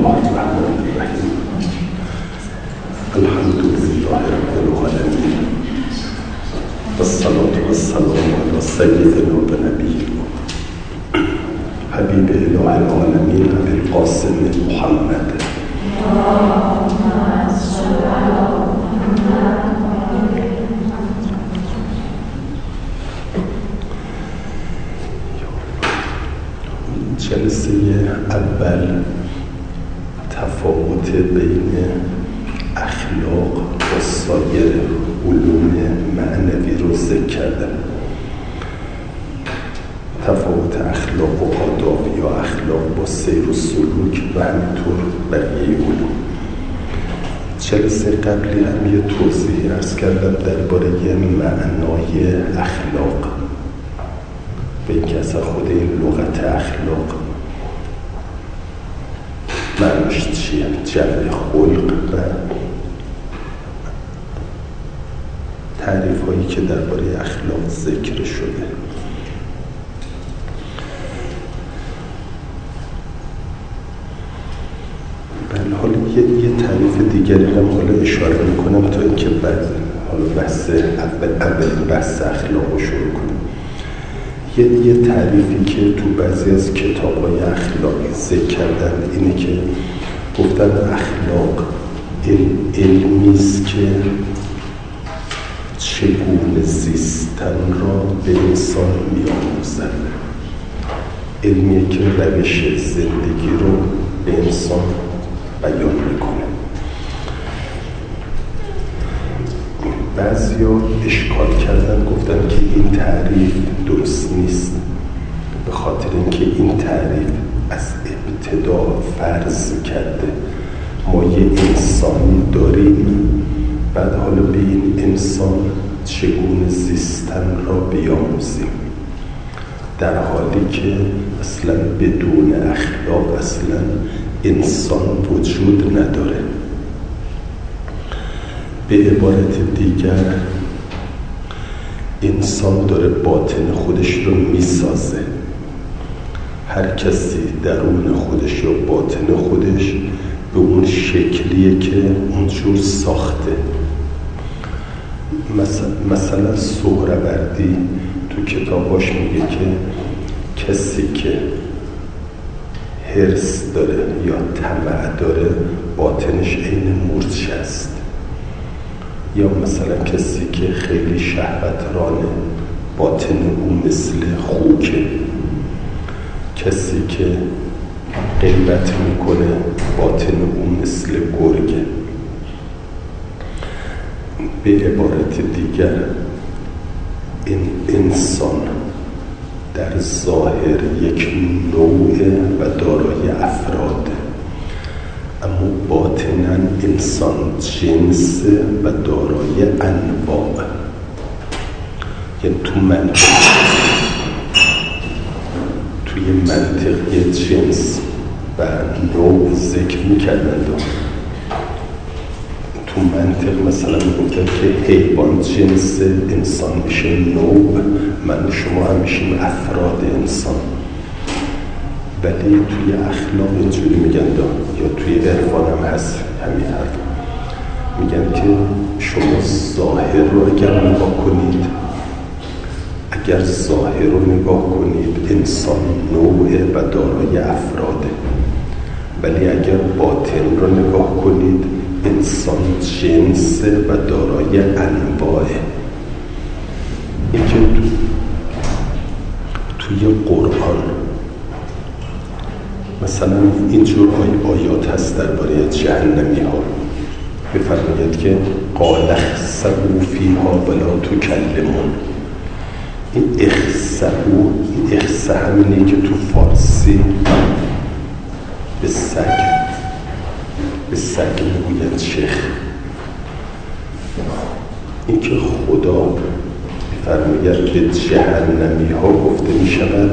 الله الرحمن الرحیم. الحمد لله رب العالمین و الصلاة و السلام علی سیدنا و نبینا حبیب اله العالمین ابی القاسم محمد. جلسه اول تفاوت بین اخلاق و سایر علوم معنوی رو ذکر کردم. تفاوت اخلاق و آداب یا اخلاق با سیر و سلوک و همینطور بقیه علوم. جلسه قبلی هم یه توضیحی عرض کردم درباره معنای اخلاق به اینکه اصلا خود این لغت اخلاق معناش چیه، جمع خلق و تعریف هایی که درباره اخلاق ذکر شده. بله، حالا یه تعریف دیگری هم حالا اشاره میکنم تا اینکه بعد حالا اولین بحث اخلاق رو شروع کنم. یه تعریفی که تو بعضی از کتاب‌های اخلاقی ذکر کردن اینه که گفتن اخلاق علمیست که چگونه زیستن را به انسان می‌آموزد. علمیه که روش زندگی رو به انسان بیان میکنه. بعضیا اشکال کردن گفتن که این تعریف درست نیست، به خاطر اینکه این تعریف از ابتدا فرض کرده ما یه انسانی داریم، بعد حالا به این انسان چگونه زیستن را بیاموزیم، در حالی که اصلا بدون اخلاق اصلا انسان وجود نداره. به عبارت دیگر انسان داره باطن خودش رو میسازه. هر کسی درون خودش یا باطن خودش به اون شکلیه که اونجور ساخته. مثلا سهروردی تو کتاباش میگه که کسی که حرص داره یا طمع داره باطنش عین مورچه است. یا مثلا کسی که خیلی شهوترانه باطن او مثل خوکه. کسی که غیبت میکنه باطن او مثل گرگه. به عبارت دیگر این انسان در ظاهر یک نوع و دارای افراد، اما باطناً انسان جنس و دارای انواع. یعنی توی منطق یه جنس و نوع ذکر میکردن. تو منطق مثلا میگفتن که حیوان جنس انسان میشه نوع، من شما هم میشیم افراد انسان. ولی توی اخلاق اینجوری میگن یا توی عرفان هم هست همین حرف، میگن که شما ظاهر رو اگر نگاه کنید، اگر ظاهر رو نگاه کنید انسان نوعه و دارای افراده، ولی اگر باطن رو نگاه کنید انسان جنس و دارای انواعه. این که توی قرآن مثلا اینجور آیات هست درباره جهنمی ها، بفرماید که قال اخسئوا فیها ولا تکلمون. این اخسئ همینه که تو فارسی به سگ میگوید چخ. این که خدا بفرماید به جهنمی ها گفته می شود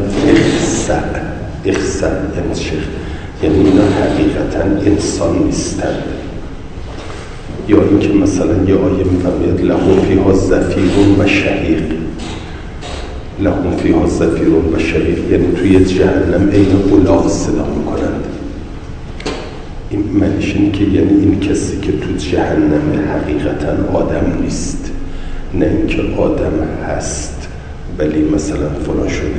اخسئ یعنی چخ، یعنی اینا حقیقتا انسان نیستند. یا اینکه مثلا یه آیه میفرماید لهم فیها زفیر و شهیق. لهم فیها زفیر و شهیق یعنی توی جهنم عین الاغ صدا میکنند. این معنیش اینه که یعنی این کسی که تو جهنم حقیقتا آدم نیست، نه اینکه آدم هست ولی مثلا فلان شده.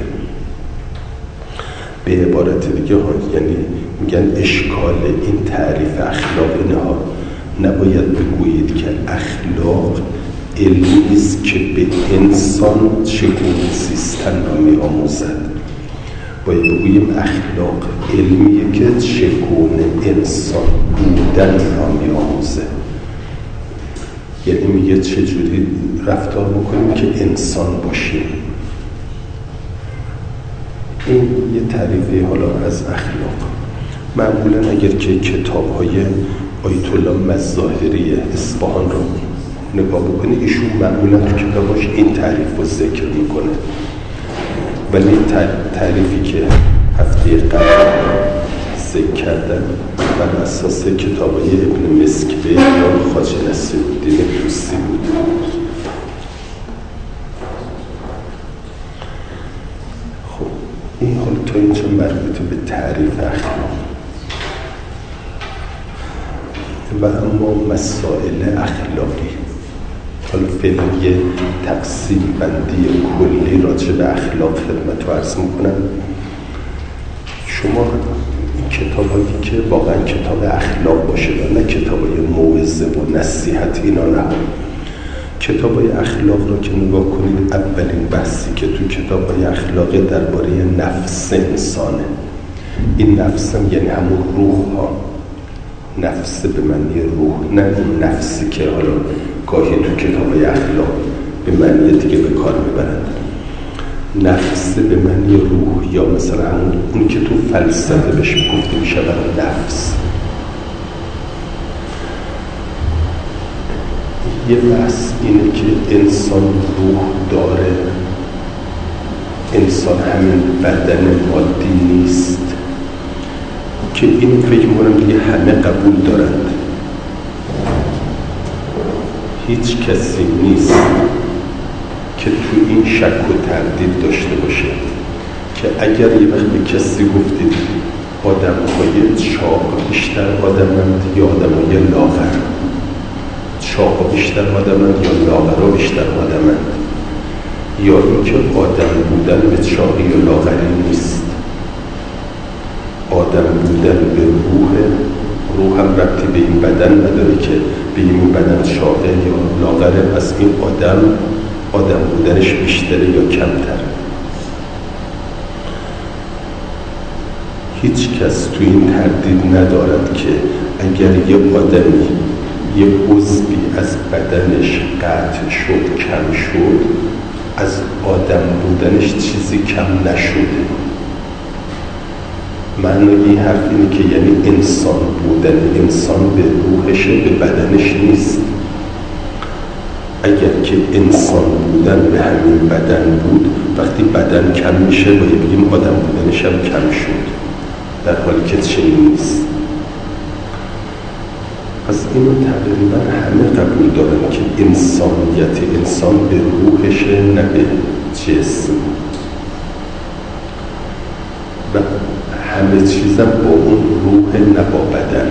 به عبارت دیگه یعنی میگن اشکال این تعریف اخلاق اینها نباید بگویید که اخلاق علمی است که به انسان چگونه زیستن را می‌آموزد. باید بگوییم اخلاق علمیه که چگونه انسان بودن را می‌آموزه. یعنی میگه چجوری رفتار بکنیم که انسان باشیم. این یه تعریفی حالا از اخلاق. معمولا اگر که کتاب‌های آیت الله مظاهری اصفهان رو نگاه بکنید، ایشون معمولا تو کتاباش این تعریف رو ذکر میکنه، ولی تعریفی که هفته قبل ذکر کردن بر اساس کتابای ابن مسکوه یا خواجه نصیرالدین طوسی بود. خب این حال تا اینجا مربوط به تعریف اخلاق. و اما مسائل اخلاقی، حالا فعلا یه تقسیم بندی کلی راجع به اخلاق خدمت رو عرض میکنم. شما این کتاب هایی که واقعا کتاب اخلاق باشه و نه کتاب های موعظه و نصیحت، اینا نه. کتاب های اخلاق رو که نگاه کنید، اولین بحثی که تو کتاب های اخلاق درباره نفس انسانه. این نفس هم یعنی همون روح ها، نفس به معنی روح، نه اون نفسی که حالا گاهی تو کتاب‌های اخلاق به معنی دیگه به کار میبرند. نفس به معنی روح، یا مثلا اون که تو فلسفه بهش گفته میشه نفس. یه بحث اینه که انسان روح داره، انسان همین بدن مادی نیست، که این فکر می‌کنم دیگه همه قبول دارند. هیچ کسی نیست که تو این شک و تردید داشته باشه که اگر یه وقت به کسی گفتید آدم‌های چاق بیشتر آدمند یا آدم‌های لاغر، چاق بیشتر آدمند یا لاغرها بیشتر آدمند، یا اینکه آدم بودن به چاقی و لاغری نیست، آدم بودن به روح هم ربطی به این بدن نداره که به این بدن چاقه یا لاغره، پس این آدم بودنش بیشتره یا کمتر. هیچ کس تو این تردید ندارد که اگر یه آدمی یه عضوی از بدنش قطع شد، کم شد، از آدم بودنش چیزی کم نشده. معنی این حرف اینه که یعنی انسان بودن انسان به روحش به بدنش نیست. اگر که انسان بودن به همین بدن بود، وقتی بدن کم میشه باید بگیم آدم بودنش هم کم شد، در حالی که چنین نیست. پس اینو تقریبا همه قبول دارن که انسانیت انسان به روحشه نه به جسم، و همه چیزم با اون روح نه با بدن.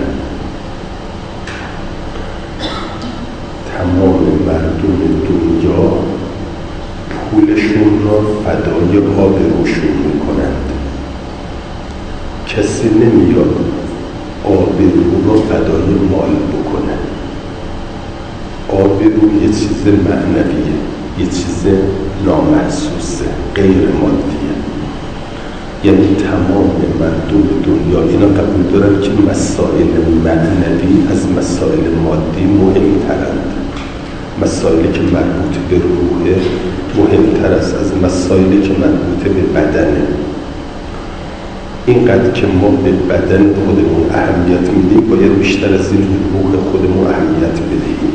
تمام مردم دنیا پولشون را فدای آبروشون میکنند. کسی نمیاد آبرو را فدای مال بکنه. آبرو یه چیز معنویه، یه چیز نامحسوسه، غیر مادیه. یعنی تمام مردم دنیا اینا قبول دارن که مسائل معنوی از مسائل مادی مهمترند. مسائلی که مربوط به روحه مهمتر است از مسائلی که مربوط به بدنه. اینقدر که ما به بدن خودمون اهمیت میدیم، باید بیشتر از این به روح خودمون اهمیت بدهیم.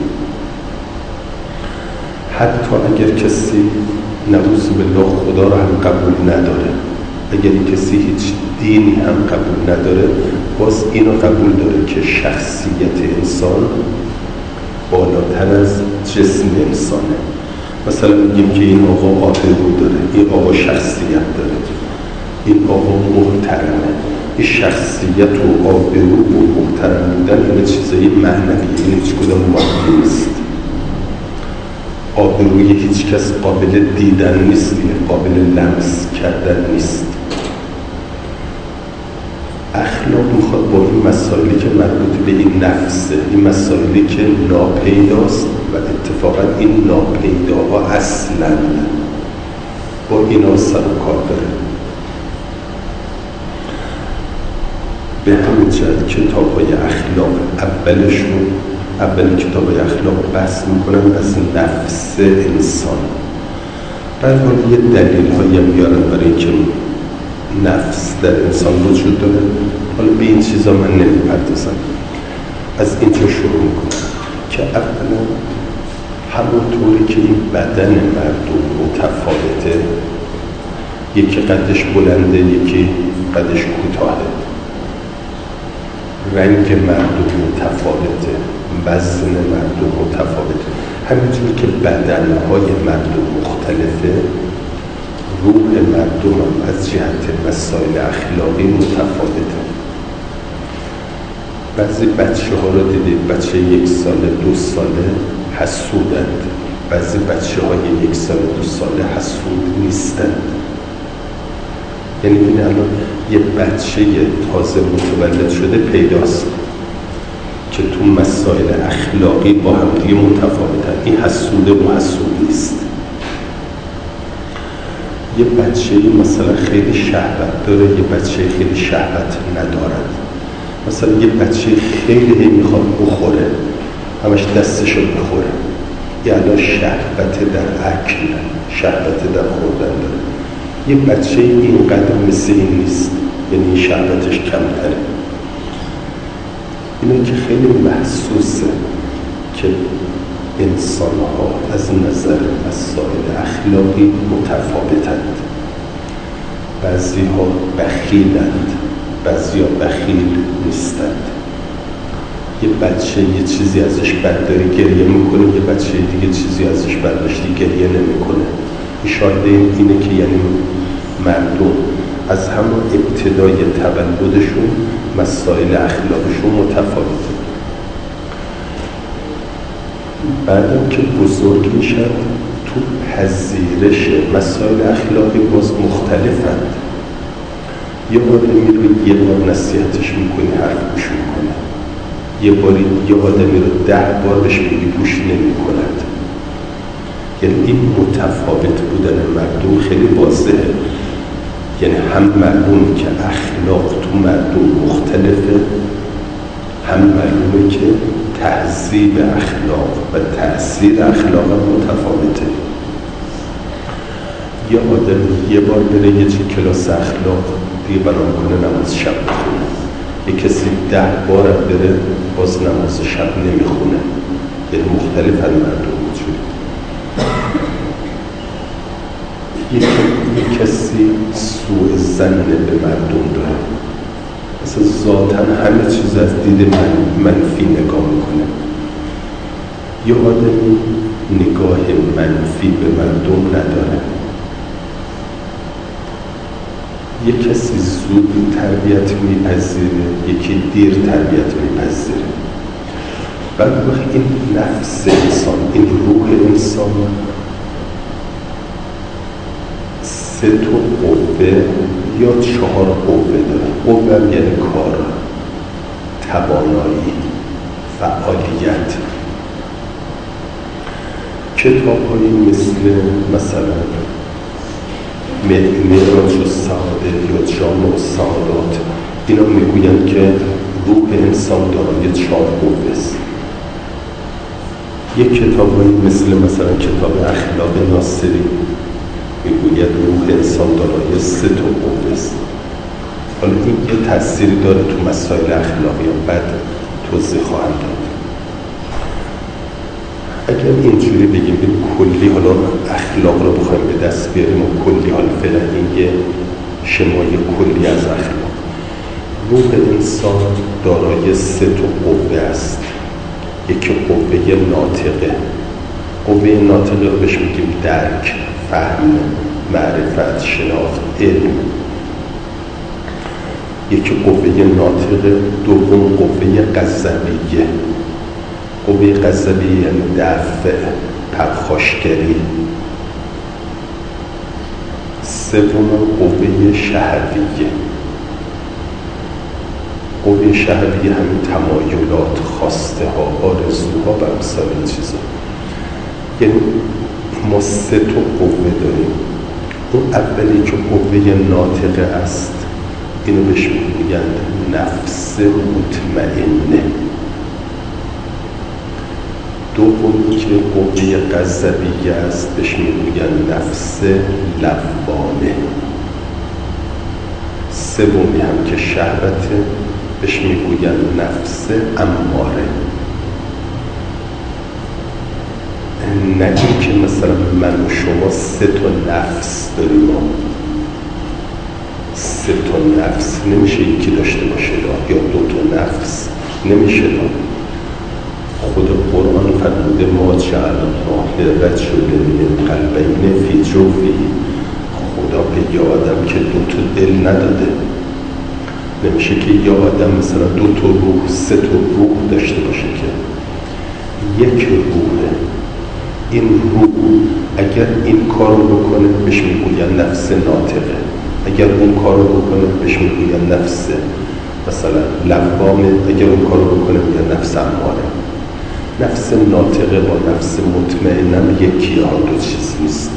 حتی اگر کسی نعوذ بالله خدا را هم قبول نداره، اگر کسی هیچ دینی هم قبول نداره، باز اینو قبول داره که شخصیت انسان بالاتر از جسم انسانه. مثلا میگیم که این آقا آبرو داره، این آقا شخصیت داره، این آقا محترمه، این شخصیت و آبرو و محترم بودن این چیزایی معنویه، این هیچ کدام مادی نیست. آبروی هیچ کس قابل دیدن نیست، قابل لمس کردن نیست. اخلاق میخواد با این مسائلی که مربوط به این نفسه، این مسائلی که ناپیداست و اتفاقا این ناپیداها اصلا با اینا سر و کار داره. به همین جهت کتاب‌های اخلاق اولین کتاب‌های اخلاق بحث میکنن از نفس انسان. بعد یه دلیل‌هایی هم میارن برای اینکه نفس در انسان وجود داره. حالا به این چیزا من نمیپردازم، از اینجا شروع میکنم که اولا همونطوری که این بدن مردم متفاوته، یکی قدش بلنده یکی قدش کوتاهه، رنگ مردم متفاوته، وزن مردم متفاوته، همینجور که بدنهای مردم مختلفه، روح مردم هم از جهت مسائل اخلاقی متفاوته. بعضی بچه ها رو دیدید، بچه 1 ساله 2 ساله حسودند، بعضی بچه های 1 ساله 2 ساله حسود نیستند. یعنی این الان یه بچه تازه متولد شده پیداست که تو مسائل اخلاقی با هم دیگه متفاوتن، این حسوده و حسود نیست. یه بچه مثلا خیلی شهوت داره، یه بچه خیلی شهوت ندارد. مثلا یه بچه خیلی میخواد بخوره، همش دستشو بخوره، یه الان شهوت در اکل، شهوت در خوردن داره. یه بچه اینقدر مثل این نیست، یعنی شهوتش کمتره. اینه که خیلی محسوسه که انسان‌ها از نظر مسائل اخلاقی متفاوتند. بعضی‌ها بخیلند، بعضی‌ها بخیل نیستند. یه بچه یه چیزی ازش برداری گریه میکنه، یه بچه دیگه چیزی ازش برداشتی گریه نمیکنه. شاید اینه که یعنی مردم از همون ابتدای تولدشون مسائل اخلاقشون متفاوته. بعدم که بزرگ میشن تو پذیرش مسائل اخلاقی باز مختلفند. یه آدمی رو یه بار نصیحتش میکنی حرف گوش میکنه، یه آدمی رو 10 بار بهش میگی گوش نمیکند. یعنی این متفاوت بودن مردم خیلی واضحه. یعنی هم معلومه که اخلاق تو مردم مختلفه، هم معلومه که تهذیب اخلاق و تأثیر اخلاق متفاوته. یه آدم یه بار بره یه کلاس اخلاق دیگه برام کنه نماز شب بخونه، یه کسی 10 بار بره باز نماز شب نمیخونه. یعنی مختلف هم مردم وجود. یه کسی سوء ظن به مردم داره، مثلا ذاتاً همه چیز از دید منفی نگاه میکنه. یه آدمی نگاه منفی به مردم نداره. یه کسی زود تربیت میپذیره، یکی دیر تربیت میپذیره. بعد وقت این نفس انسان، این روح انسان 3 قوه یا 4 قوه داره. قوه هم یعنی کار، توانایی، فعالیت. کتاب هایی مثلا معراج السعاده یا جامع السعادات اینا میگویند که روح انسان دارای 4 قوه است. یک کتاب هایی مثلا کتاب اخلاق ناصری میگوید روح انسان دارای 3 قوه است. حالا این یه تأثیری داره تو مسائل اخلاقی، بعد توضیح خواهم داد. اگر اینجوری بگیم کلی حالا اخلاق رو بخوایم به دست بیاریم و کلی حالا فعلا این یه شمای کلی از اخلاق. روح انسان دارای 3 قوه است. یکی قوه ناطقه. قوه ناطقه رو بهش میگیم درک، فهم، معرفت، شناخت، علم. یکی قوه ناطقه، دوم قوه غضبیه. قوه غضبیه یعنی دفع، پرخاشگری. سوم قوه شهویه. قوه شهویه همین تمایلات، خواسته ها، آرزوها و امثال این چیزا. یعنی ما 3 تا قوه داریم. اون اولی که قوه ناطقه است، اینو بهش میگن نفس مطمئنه. دومی که قوه غضبیه است، بهش میگن نفس لوامه. سومی هم که شهوته، بهش میگن نفس اماره. نگیم که مثلا من و شما 3 تا نفس داریم. 3 تا نفس نمیشه یکی داشته باشه یا 2 تا نفس نمیشه. خود قرآن فرموده ما جعلنا لرجلین قلبین فی جوفه. خدا به یه آدم که 2 تا دل نداده. نمیشه که یه آدم مثلا 2 تا روح 3 تا روح داشته باشه، که یک روحه. این روح اگر این کارو بکنه بهش میگوین نفس ناطقه، اگر اون کارو بکنه بهش میگوین نفس مثلا لوامه، اگر اون کارو بکنه میگن نفس اماره. نفس ناطقه با نفس مطمئنم یکی ها، 2 چیز نیست.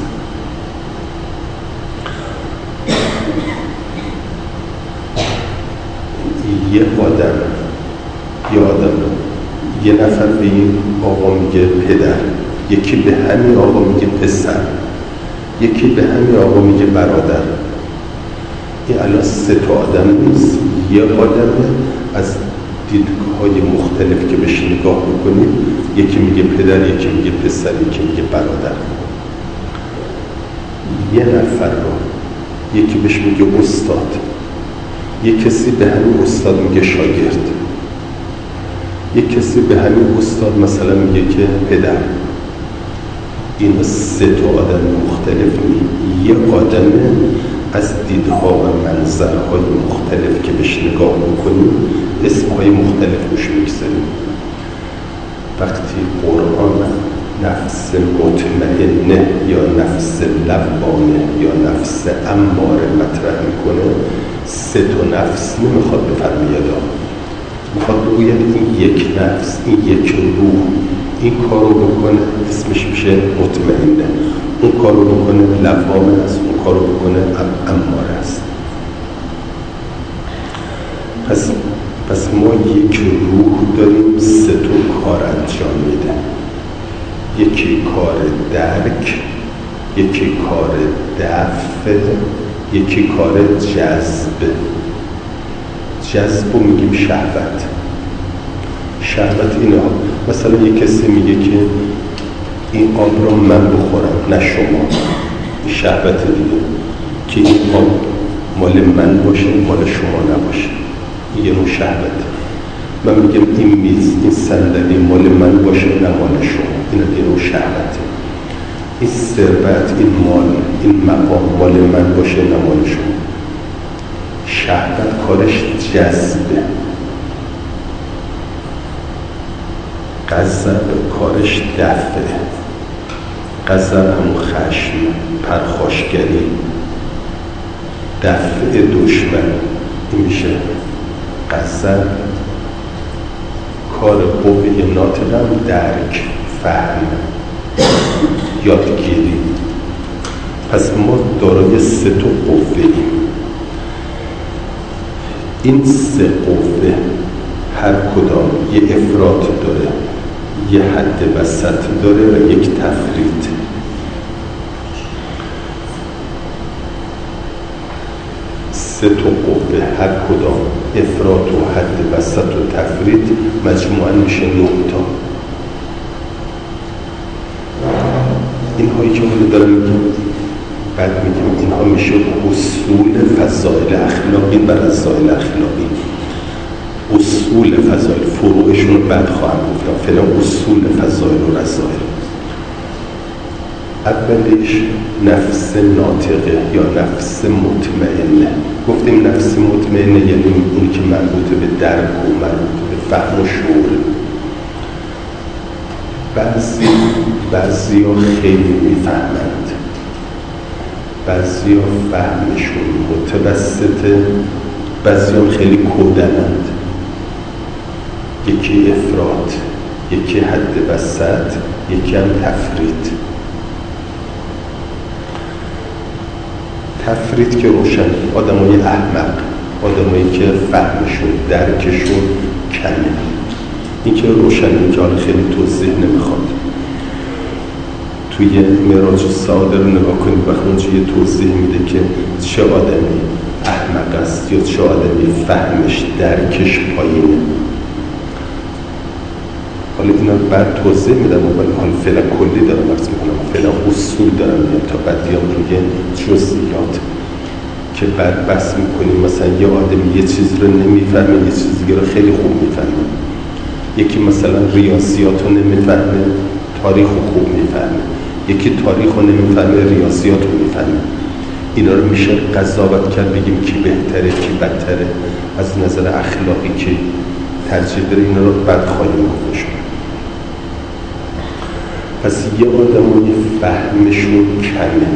یه نفر به این آقا میگه پدر، یکی به همین آقا میگه پسر، یکی به همین آقا میگه برادر. این الان 3 تا آدم نیست، یه آدمه. از دیدگاه‌های مختلف که بهش نگاه بکنیم، یکی میگه پدر، یکی میگه پسر، یکی میگه برادر. یه نفر رو یکی بهش میگه استاد، یه کسی به همین استاد میگه شاگرد، یه کسی به همین استاد مثلا میگه که پدر. این 3 تا آدم مختلف نیست. یه آدمه از دیدها و منظرهای مختلف که بهش نگاه میکنیم اسمهای مختلف روش میگذاریم. وقتی قرآن نفس مطمئنه یا نفس لوامه یا نفس اماره مطرح میکنه، 3 تا نفس نمیخواد بفرماید، میخواد بگوید این یک نفس، این یک روح این کارو بکنه اسمش میشه مطمئنه، اون کارو بکنه لوامه است، اون کارو بکنه اماره است. پس ما یک روح داریم 3 تا کار انجام میده. یکی کار درک، یکی کار دفع، یکی کار جذب. جذب رو میگیم شهوت. شهوت اینه، مثلا یک کسی میگه که این آب رو من بخورم نه شما. این شهوت دیگه، که این آب مال من باشه مال شما نباشه. این یه نوع شهوت. من میگم این میز، این صندلی مال من باشه نه مال شما. این یه نوع شهوته. این ثروت، این مال، این مقام مال من باشه نه مال شما. شهوت کارش جذبه. غضب کارش دفعه. غضب همون خشم، پرخاشگری، دفع دشمن. این میشه غضب. کار قوه ناطقه درک، فهم، یادگیری. پس ما دارای 3 تا قوه ایم. این 3 قوه هر کدام یه افراط داره، یه حد وسط داره و یک تفرید. سه تا قوه هر کدام افراط و حد وسط و تفرید مجموعاً میشه 9 تا. این هایی که ما دارم میگیم، بعد میگیم اینها میشه اصول فضائل اخلاقی و رذائل اخلاقی. اصول فضائل، فروعشون رو بعد خواهم گفتم. فعلا اصول فضائل و رذائل. اولیش نفس ناطقه یا نفس مطمئنه. گفتیم نفس مطمئنه یعنی اون که مربوط به درک و مربوط به فهم و شعوره. بعضی ها خیلی میفهمند، بعضی ها فهمشون متوسطه، بعضی ها خیلی کودنند. یکی افراط، یکی حد وسط، یکی هم تفرید. تفرید که روشن، آدمای احمق، آدمایی که فهمشون درکشون کمه. این که روشنه که حالا خیلی توضیح نمیخواد. توی معراج السعاده رو نگاه کنید وقتی اونجا یه توضیح میده که چه آدمی احمق است یا چه آدمی فهمش درکش پایینه. حالا اینا بعد توضیح میدم ولی حالا فعلا کلی دارم عرض میکنم، فعلا اصول دارم میگم تا بعد بیام روی جزئیات که بعد بحث میکنیم. مثلا یه آدمی یه چیز رو نمیفهمه، یه چیز دیگه رو خیلی خوب میفهمه. یکی مثلا ریاضیات رو نمیفهمه، تاریخ رو خوب میفهمه. یکی تاریخ رو نمیفهمه، ریاضیات رو میفهمه. اینا رو میشه قضاوت کرد، بگیم کی بهتره کی بدتره، از نظر اخلاقی کی ترجیح داره. اینا رو بعد خواهیم گفتش. پس یه آدمای فهمشون کمه،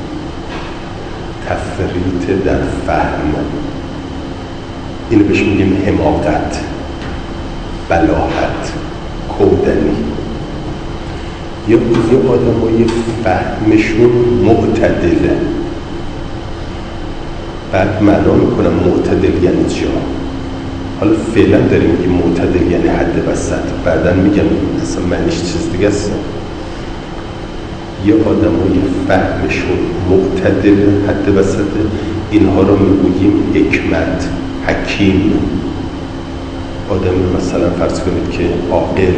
تفریط در فهم، اینو بهش میگیم حماقت، بلاهت، کودنی. یا آدمای فهمشون معتدله. بعد معنا میکنم معتدل یعنی چی. حالا فعلا داریم میگیم معتدل یعنی حد وسط، بعدن میگم اصلا معنیش چیز دیگه است. یه آدمای فهمشون معتدل حد وسط، اینها رو میگوییم حکمت، حکیم. آدم مثلا فرض کنید که عاقل،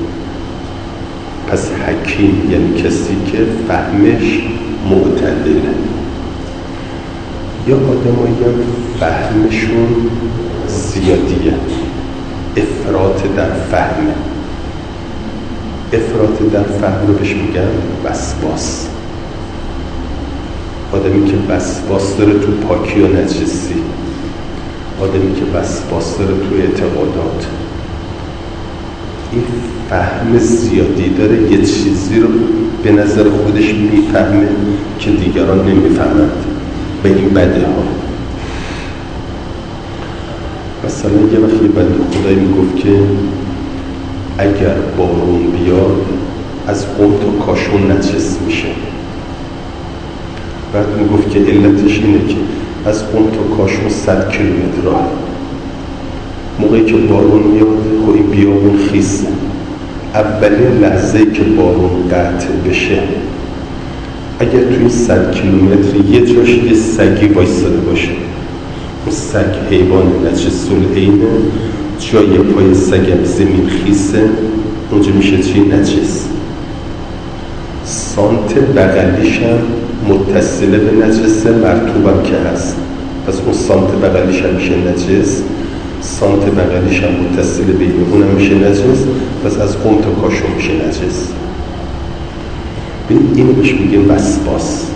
پس حکیم یعنی کسی که فهمش معتدله. یا آدمایی هم فهمشون زیادیه، افراط در فهم. افراط در فهم رو بهش میگن وسواس. آدمی که وسواس داره تو پاکی و نجسی، آدمی که وسواس داره تو اعتقادات. این فهم زیادی داره، یه چیزی رو به نظر خودش میفهمه که دیگران نمیفهمند، به این بده ها. مثلا یه وقتی بنده خدایی میگفت که اگر بارون بیاد از قم تا کاشون نجس میشه. بعد میگفت که علتش اینه که از قم تا کاشون 100 کیلومتر راه، موقعی که بارون میاد خب این بیابون خیسه. اولین لحظه‌ای که بارون قطع بشه، اگر توی 100 کیلومتر یه جاش یه سگی وایساده باشه، اون سگ حیوان نجس العینه، جای پای سگم زمین خیسه، اونجا میشه چی؟ نجس. سانت بغلیش هم متصله به نجسه، مرطوبم که هست، پس اون سانت بغلیش هم میشه نجس. سانت بغلیش هم متصله به اونم میشه نجس، پس از قم تا کاشون میشه نجس. اینو بهش میگیم وسواس.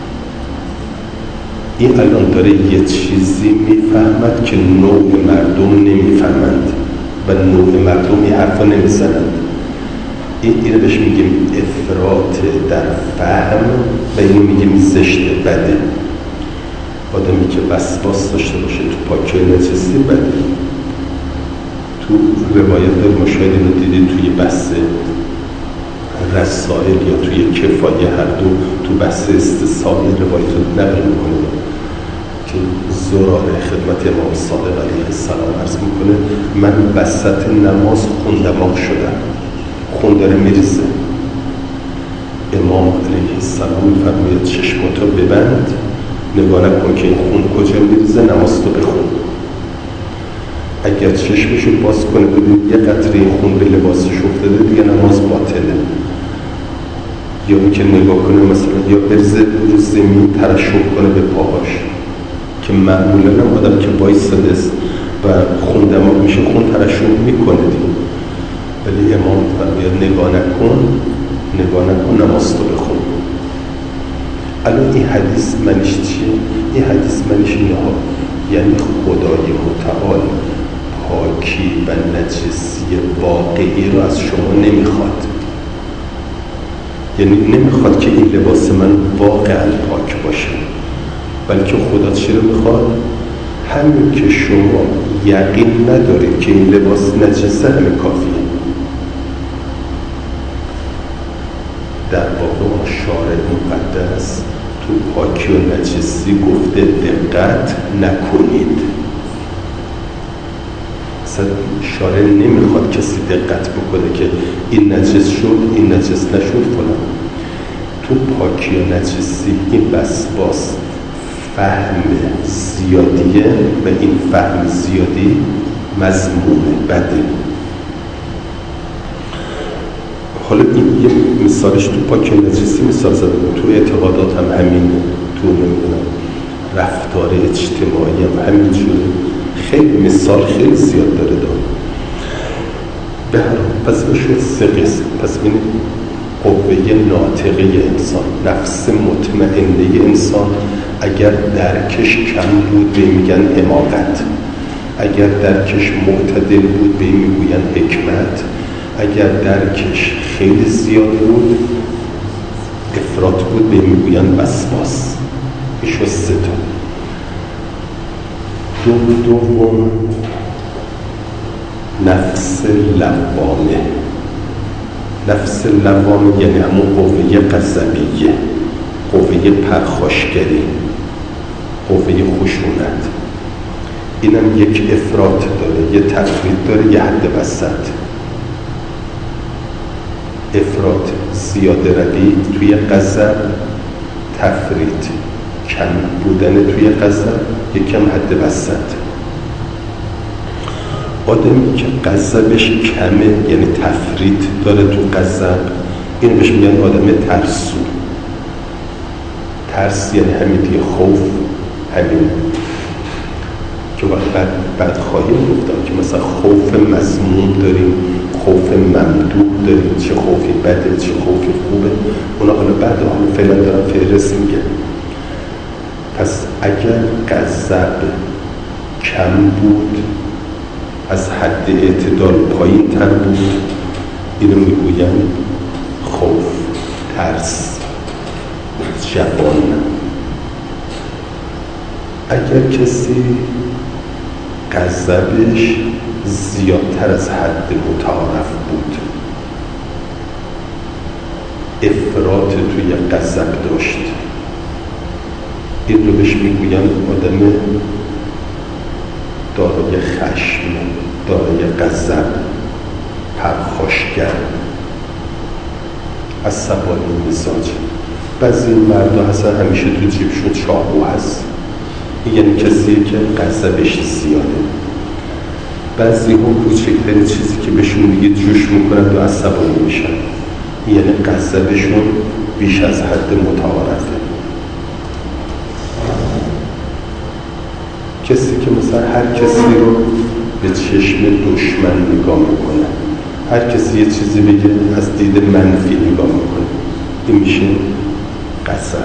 این الان داره یه چیزی میفهمد که نوع مردم نمیفهمند و نوع مردم این حرفا نمیزنند. اینو بهش میگیم افراط در فهم و اینو میگیم زشت، بده. آدمی که وسواس داشته باشه تو پاکی و نجسی بده. تو روایت مشاهد اینو دیدید توی بحث رسائل یا توی کفایه، هر دو تو بحث استثاب روایت رو نقل میکنه که زراره خدمت امام صادق علیه السلام عرض میکنه من وسط نماز خوندماغ شدم، خون داره میریزه. امام علیه السلام میفرماید چشماتو ببند، نگاه نکن که این خون کجا میریزه، نماز تو بخون. اگر چشمشو باز کنه ببین یه قطره خون به لباسش افتاده، دیگه نماز باطله. یا اینکه نگاه کنه مثلا یا بریزه رو زمین ترشح کنه به پاهاش، که معمولا هم آدم که وایساده است و خون دماغ میشه خون ترشح میکنه دیگه. ولی امام فرماید نگاه نکن نماز تو بخون. الان این حدیث منش چیه؟ این حدیث منش اینه ها، یعنی خدای متعال پاکی و نجسی واقعی رو از شما نمیخواد. یعنی نمیخواد که این لباس من واقعا پاک باشه، بلکه خدا چی رو میخواد؟ همین که شما یقین ندارید که این لباس نجسه همین کافیه. در واقع شارع مقدس تو پاکی و نجسی گفته دقت نکنید. اصلا شارع نمیخواد کسی دقت بکنه که این نجس شد این نجس نشد فلان. تو پاکی و نجسی این وسواس فهم زیادیه و این فهم زیادی مذمومه، بده. حالا این یه مثالش تو پاکی و نجسی مثال زدم، تو اعتقادات هم همینه، تو نمیدونم رفتار اجتماعی هم همین شده. خیلی مثال خیلی زیاد داره به هر حال. پس بشود 3 قسم. پس ببینید قوه ناطقه انسان، نفس مطمئنه انسان، اگر درکش کم بود به میگن حماقت، اگر درکش معتدل بود به میگوین حکمت، اگر درکش خیلی زیاد بود افراط بود به میگوین وسواس. این شد 3 تا. دوم نفس لوامه. نفس لوامه یعنی همون قوه غضبیه، قوه پرخاشگری، قوه خشونت. اینم یک افراط داره، یه تفرید داره، یه حد وسط. افراط زیاده روی توی غضب، تفرید کم بودن توی غضب، یکم حد وسط. آدمی که غضبش کمه یعنی تفرید داره تو غضب، این بهش میگن آدم ترسو. ترس یعنی همین دیگه، خوف همین که بعد خواهیم گفتم که مثلا خوف مذموم داریم، خوف ممدوح داریم، چه خوفی بده چه خوفی خوبه، اونا حالا بعد فعلا دارم فهرست میگه. پس اگر غضب کم بود، از حد اعتدال پایین تر بود، اینو میگوین خوف، ترس، جبان. اگر کسی غضبش زیادتر از حد متعارف بود، افراط توی غضب داشت، این رو بهش میگوین آدم دارای خشم، دارای غضب، پرخاشگر، عصبانی مزاج. بعضی مردا هستن همیشه تو جیبشون چاقو هست، یعنی کسیه که غضبش زیاده. بعضی ها کوچکترین چیزی که بهشون میگه جوش میکنن و عصبانی میشن، یعنی غضبشون بیش از حد متعارفه. کسی که مثلا هر کسی رو به چشم دشمن نگاه میکنه، هر کسی یه چیزی بگه از دید منفی نگاه میکنه، این میشه غضب.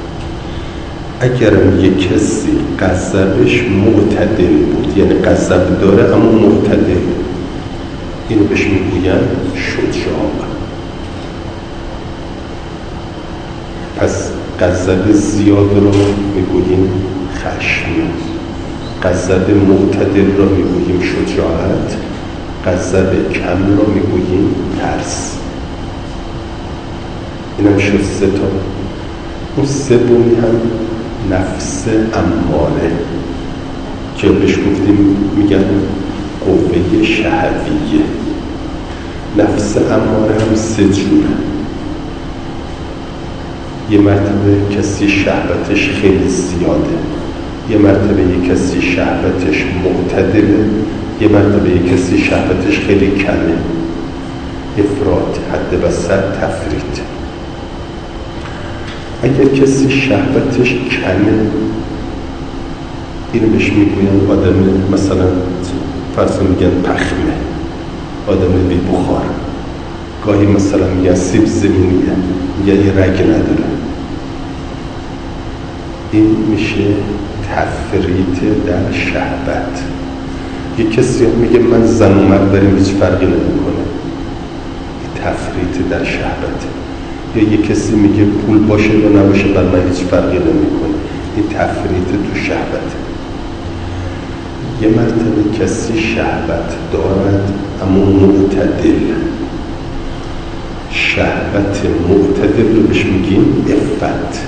اگرم یه کسی غضبش معتدل بود، یعنی غضب داره اما معتدل، اینو بهش میگوین شجاع. پس غضب زیاد رو میگوییم خشم، غضب معتدل رو میگوییم شجاعت، غضب کم رو میگوییم ترس. اینم شد 3 تا. اون 3می هم نفس اماره که بهش گفتیم میگن قوه شهویه. نفس اماره هم 3 جوره. یه مرتبه کسی شهوتش خیلی زیاده، یه مرتبه یه کسی شهوتش معتدله، یه مرتبه یه کسی شهوتش خیلی کمه. افراط، حد وسط، تفرید. اگر کسی شهوتش کمه، اینو بهش میگوین آدم مثلا فرض میگن پخمه، آدم بی بخار. گاهی مثلا میگن سیب زمینیه، یعنی رگ نداره. این میشه تفریط در شهوت. یه کسی میگه من زن و مرد داریم هیچ فرقی نمیکنه، تفریط در شهوت. یا یه کسی میگه پول باشه یا نباشه بر من هیچ فرقی نمیکنه، این تفریط تو شهوت. یه مرتبه کسی شهوت دارد اما معتدل، شهوت معتدل رو بهش میگیم عفت.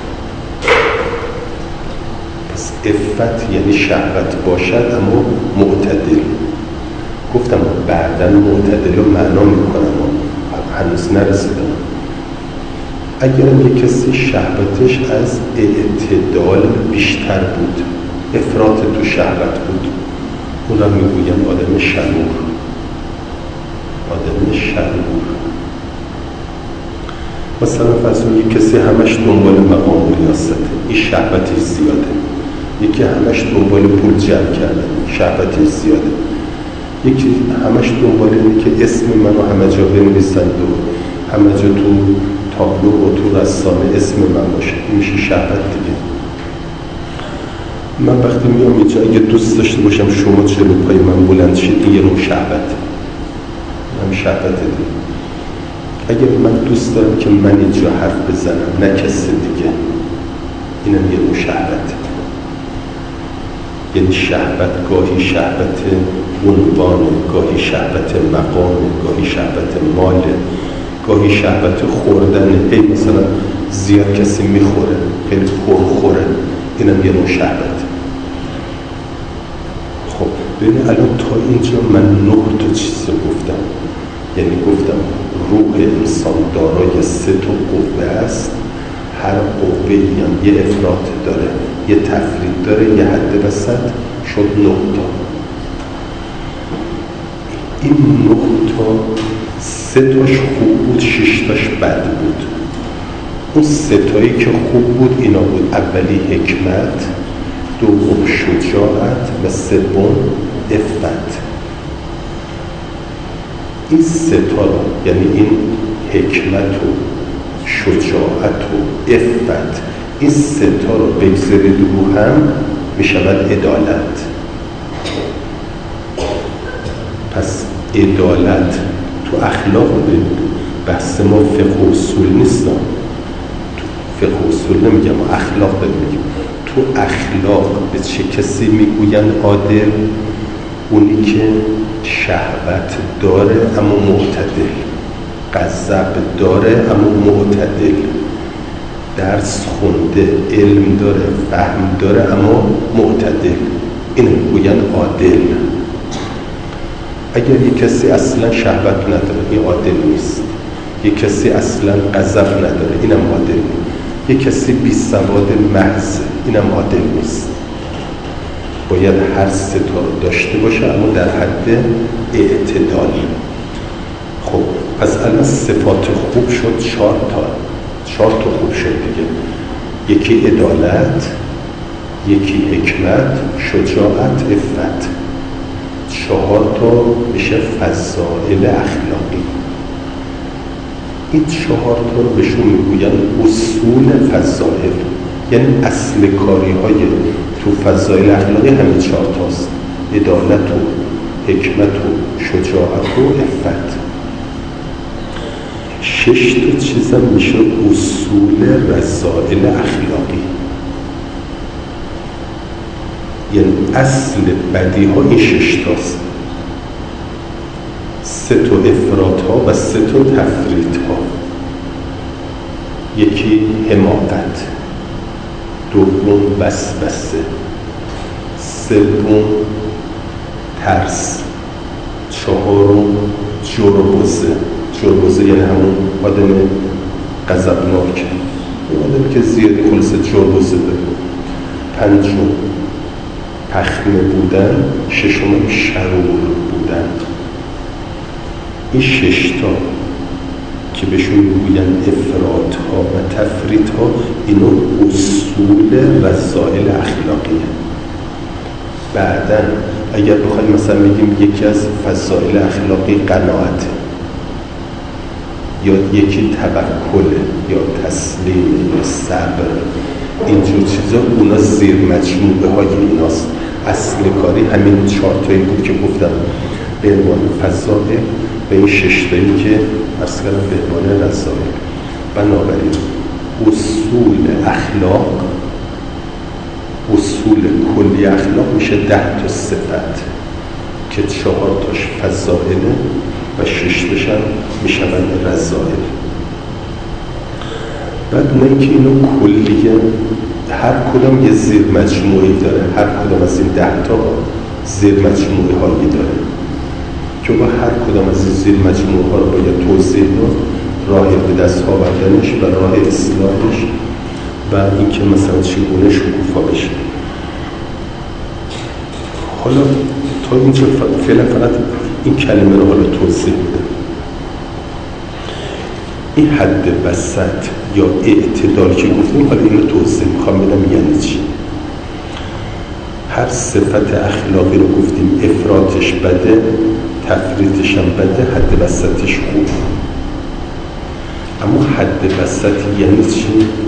پس عفت یعنی شهوت باشد اما معتدل. گفتم بعداً معتدل رو معنا میکنم، هنوز نرسیدم. اگر یک کسی شهوتش از اعتدال بیشتر بود، افراط تو شهوت بود، اون را میگویم آدم شرور. آدم شرور. مثلا فرض کنید یک کسی همش دنبال مقام و ریاسته، این شهوتش زیاده. یکی همش دنبال پول جمع کردن، شهوتش زیاده. یکی همش دنبال اینه که اسم منو همه جا بنویسند و همه جا تو تابلو و تو رسانه اسم من باشه، این میشه شهوت دیگه. من وقتی میام اینجا اگه دوست داشته باشم شما جلو پای من بلند شید، این یه نوع شهوته، هم شهوت دیگه. اگر من دوست دارم که من اینجا حرف بزنم نه کسی دیگه، اینم یه نوع شهوته. یعنی شهوت گاهی شهوت عنوانه، گاهی شهوت مقامه، گاهی شهوت ماله، گاهی شهوت خوردنه. هی مثلا زیاد کسی میخوره، خیلی پرخوره، اینم یه نوع شهوت. خب ببین الان تا اینجا من 9 تا چیز گفتم. یعنی گفتم روح انسان دارای 3 تا قوه است، هر قوه‌ای هم یه افراط داره، یه تفرید داره، یه حد وسط، شد 9 تا. این 9 تا 3 تاش خوب بود، 6 تاش بد بود. اون 3 تایی که خوب بود اینا بود: اولی حکمت، دوم شجاعت و سوم عفت. این 3 تا رو، یعنی این حکمت و شجاعت و عفت، این 3 تا رو بگذارید رو هم میشود عدالت. پس عدالت تو اخلاق بحث ما فقه و اصول نیست. تو فقه و اصول نمیگم، ما اخلاق داریم میگیم. تو اخلاق به چه کسی میگوین عادل؟ اونی که شهوت داره اما معتدل، غضب داره اما معتدل، درس خونده، علم داره، فهم داره اما معتدل، این میگوین عادل. اگر یک کسی اصلا شهوت نداره، این عادل نیست. یک کسی اصلا غضب نداره، اینم عادل نیست. یک کسی بی سواد محض، اینم عادل نیست. باید هر 3 تا رو داشته باشه اما در حد اعتدال. خب پس الان صفات خوب شد 4 تا خوب شد دیگه. یکی عدالت، یکی حکمت، شجاعت، عفت. 4 تا میشه فضائل اخلاقی. این 4 تا رو بهشون میگوین اصول فضائل، یعنی اصل کاری های تو فضائل اخلاقی همین 4 تاست: عدالت و حکمت و شجاعت و عفت. 6 تا چیزم میشه اصول رذائل اخلاقی، یعنی اصل بدی ها این 6 تاست: 3 تا افراط ها و 3 تا تفریط ها. یکی حماقت، دوم وسوسه، سوم ترس، 4م جربوزه یعنی همون آدم غضبناک، آدم که زیادی خلص جربوزه داره. 5م تخمه بودن، 6م شرور بودن. این 6 تا که بهشون میگوین افراط ها و تفریط ها، اینو اصول رذائل اخلاقیه. بعدن اگر بخوایم مثلا بگیم یکی از فضائل اخلاقی قناعته، یا یکی توکل یا تسلیم یا صبر اینجور چیزا اونا زیر مجموعه های ایناست. اصل کاری همین 4 تایی بود که گفتم به عنوان فضائل و این 6 تایی که عرض کردم به عنوان رسائل. بنابراین اصول اخلاق، اصول کلی اخلاق میشه 10 تا صفت که 4 تاش فضائله و 6 تاش هم میشوند رذائل. بعد نه اینکه اینو کلیه، هر کدام یه زیر مجموعی داره، هر کدام از این 10 تا زیر مجموعه هایی داره که با هر کدام از این زیر مجموعه ها رو باید توضیح داد، راه به دست آوردنش و راه اصلاحش و اینکه مثلا چگونه شکوفا بشه. حالا تا اینجا فعلا فقط این کلمه رو حالا توضیح بده. این حد وسط یا اعتدال که گفتیم، حالا اینو توضیح میخوام بدم یعنی چی. هر صفت اخلاقی رو گفتیم افراطش بده، تفریطش هم بده، حد وسطش خوب. اما حد وسط یعنی چی؟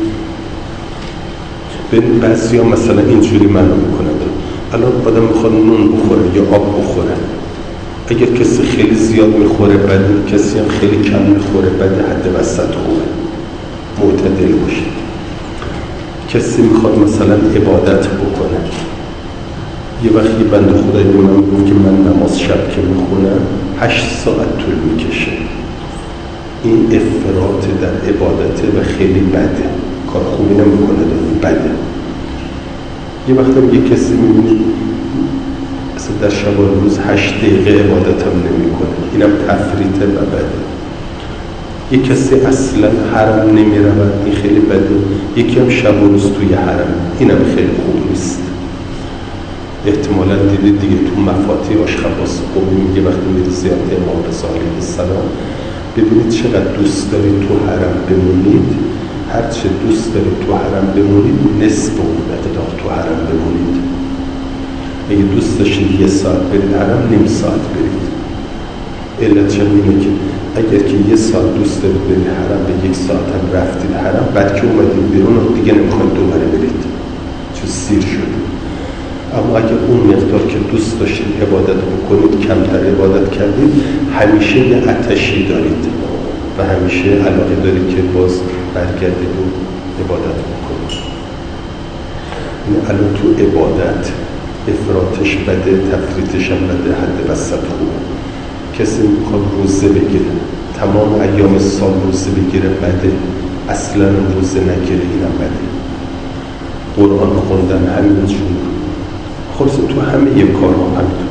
ببین بعضی ها مثلا اینجوری معنا میکنند الان آدم میخواد نون بخوره یا آب بخوره، اگر کسی خیلی زیاد میخوره بده، کسی هم خیلی کم میخوره بده، حد وسط خوبه، معتدل باشه. کسی میخواد مثلا عبادت بکنه، یه وقتی بنده خدایی به من گفت که من نماز شب که میخونم 8 ساعت طول میکشه. این افراط در عبادته و خیلی بده، کار خوبی نمیکنه، بده. یه وقتی هم یه کسی میبینی اصلا در شب و روز 8 دقیقه عبادت هم نمیکنه، اینم تفریطه و بده. یه کسی اصلا حرم نمیره و این خیلی بده. یکی هم شب و روز توی حرم، اینم خیلی خوب نیست. احتمالا دیدید دیگه تو مفاتیح اشخاص قومی میگه وقتی میری زیارت امام رضا علیه السلام ببینید چقدر دوست دارید تو حرم بمونید، هرچه دوست دارید تو حرم بمونید نصف اون مقدار تو حرم بمونید. اگه دوست داشتید 1 ساعت برید حرم، نیم ساعت برید. علتش اینه که اگر که 1 ساعت دوست دارید برید حرم، به 1 ساعت هم رفتید حرم، بعد که اومدید بیرون دیگه نمیخواید دوباره برید چون سیر شد. اما اگر اون مقدار که دوست داشتید عبادت بکنید کمتر عبادت کردید، همیشه یه آتشی دارید و همیشه علاقه دارید که باز برگردید و عبادت بکنید. این الان تو عبادت افراطش بده، تفریطش هم بده، حد وسط خوبه. کسی میخواد روزه بگیره، تمام ایام سال روزه بگیره بده، اصلا روزه نگیره اینم بده. قرآن خوندن همینجور، خلاصه تو همه یه کار ها همینطور.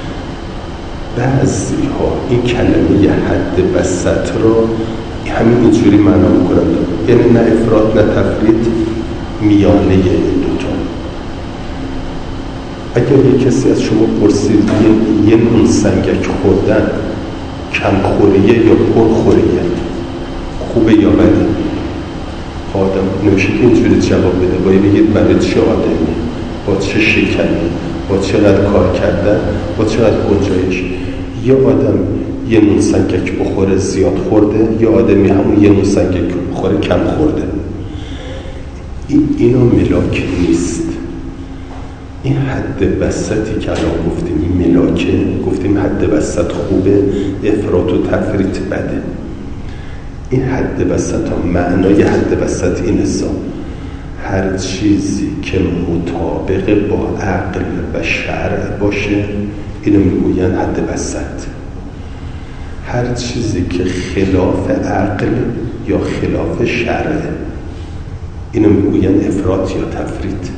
بعضی ها این کلمه حد وسط رو همین اینجوری معنا میکنند، یعنی نه افراط نه تفریط، میانه این دوتا. اگر یک کسی از شما پرسید یه نون سنگک خوردن کم خوریه یا پر خوریه، خوبه یا بده، آدم نمیشه که اینجوری جواب بده، باید بگید برای چه آدمی، با چه شکنی، با چقدر کار کردن، با چقدر گنجایش. یه آدم یه نون سنگک بخوره زیاد خورده، یه آدمی همون یه نون سنگک بخوره کم خورده. اینا ملاک نیست. این حد وسطی که الان گفتیم ملاکه، گفتیم حد وسط خوبه، افراط و تفریط بده. این حد وسط ها معنای حد وسط این حساب، هر چیزی که مطابق با عقل و شرع باشه اینو میگوین حد وسط. هر چیزی که خلاف عقل یا خلاف شرع اینو میگوین افراط یا تفریط.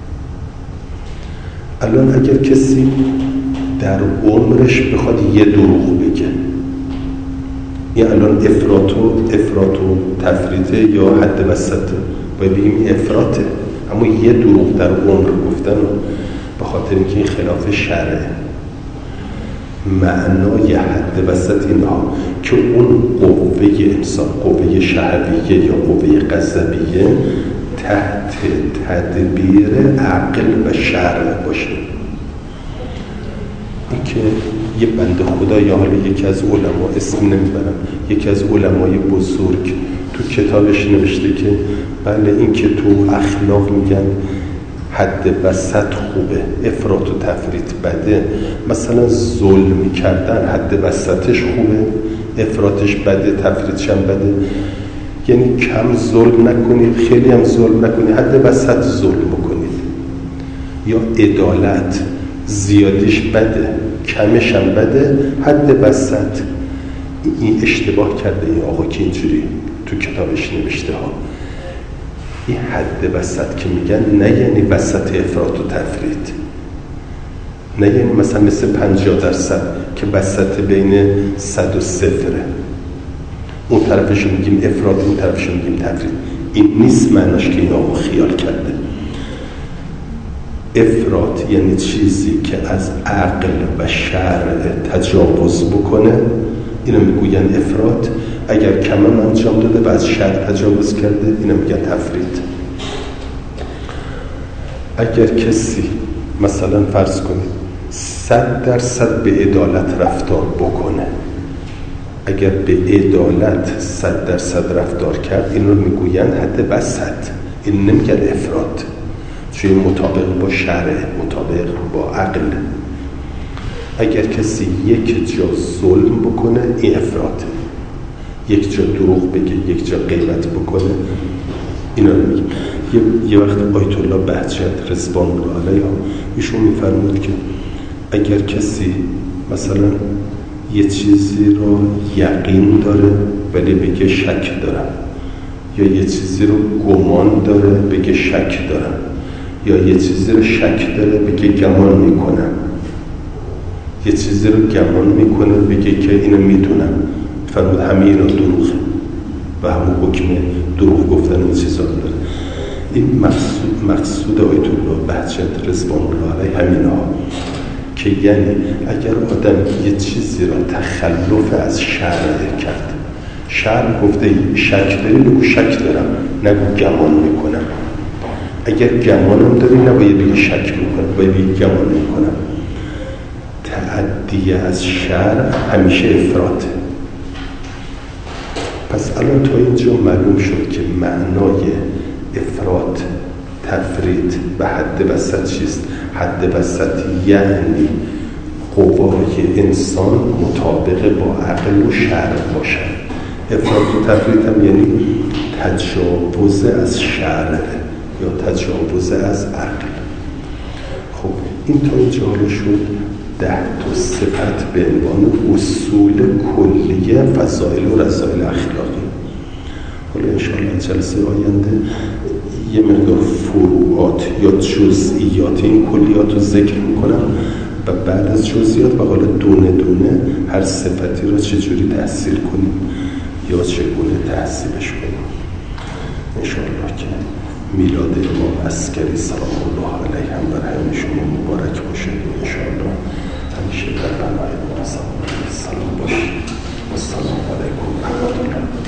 الان اگر کسی در عمرش بخواد یه دروغ بگه، این الان افراط و تفریطه یا حد وسطه؟ باید بگیم افراطه. اما یه دروغ در عمر گفتن به خاطر اینکه این خلاف شرعه. معنای حد وسط اینها که اون قوه انسان، قوه شهویه یا قوه غضبیه تحت تدبیر عقل و شرع باشه. این که یه بنده خدا یا حالا یکی از علما، اسم نمیبرم، یکی از علمای بزرگ تو تو کتابش نوشته که بله این که تو اخلاق میگن حد وسط خوبه، افراط و تفریط بده. مثلا ظلم کردن حد وسطش خوبه، افراطش بده، تفریطش هم بده. یعنی کم ظلم نکنید، خیلی هم ظلم نکنید، حد وسط ظلم بکنید. یا عدالت، زیادیش بده، کمش هم بده، حد وسط. این اشتباه کرده این آقا که اینجوری تو کتابش نوشته ها. این حد وسط که میگن نه یعنی وسط افراط و تفریط، نه یعنی مثلا مثل 50% که وسط بین 100 و 0، اون طرفش میگیم افراط، اون طرفش میگیم تفریط. این نیست معناش که این آقا خیال کرده. افراط یعنی چیزی که از عقل و شرع تجاوز بکنه، اینو میگوین افراط. اگر کم انجام داده و از شرع تجاوز کرده، اینو میگن تفریط. اگر کسی مثلا فرض کنید 100% به عدالت رفتار بکنه، اگر به عدالت 100% رفتار کرد، این رو میگوین حد وسط، این نمیگن افراط، چون مطابق با شرع، مطابق با عقل. اگر کسی یک جا ظلم بکنه، این افراطه. یک جا دروغ بگه، یک جا غیبت بکنه، اینا رو میگیم. یه وقت آیت الله بهجت رضوان الله علیه ایشون میفرمود که اگر کسی مثلا یه چیزی رو یقین داره ولی بگه شک دارم، یا یه چیزی رو گمان داره بگه شک دارم، یا یه چیزی رو شک داره بگه گمان میکنم، یه چیزی رو گمان میکنه بگه که اینو میدونم، فرمود همه اینا دروغه و همون حکم دروغ گفتن این چیزا داره. این مقصود آیت الله بهجت رضوان الله علیه همینا، که یعنی اگر آدم یه چیزی را تخلف از شرع کرد، شرع گفته شک داری بگو شک دارم، نگو گمان میکنم. اگر گمانم داری نباید بگی شک میکنم، باید بگی گمان میکنم. تعدی از شرع همیشه افراطه. پس الان تا اینجا معلوم شد که معنای افراط، تفریط و حد وسط چیست. حد وسط یعنی قوای انسان مطابق با عقل و شرع باشن. افراط و تفریط هم یعنی تجاوز از شرع یا تجاوز از عقل. خب این تا اینجا حالا شد 10 تا صفت به عنوان اصول کلیه فضائل و رذائل اخلاقی. حالا انشاءالله جلسه آینده یه مقدار فروعات یا جزئیات این کلیات رو ذکر میکنم و بعد از جزئیات و حالا دونه دونه هر صفتی رو چجوری تحصیل کنیم یا چگونه تحصیلش کنیم. انشاءالله که میلاد امام عسکری سلام الله علیه هم بر همه شما مبارک باشه. انشاءالله همیشه در بنای ما سلام باشید. السلام علیکم و رحمت الله و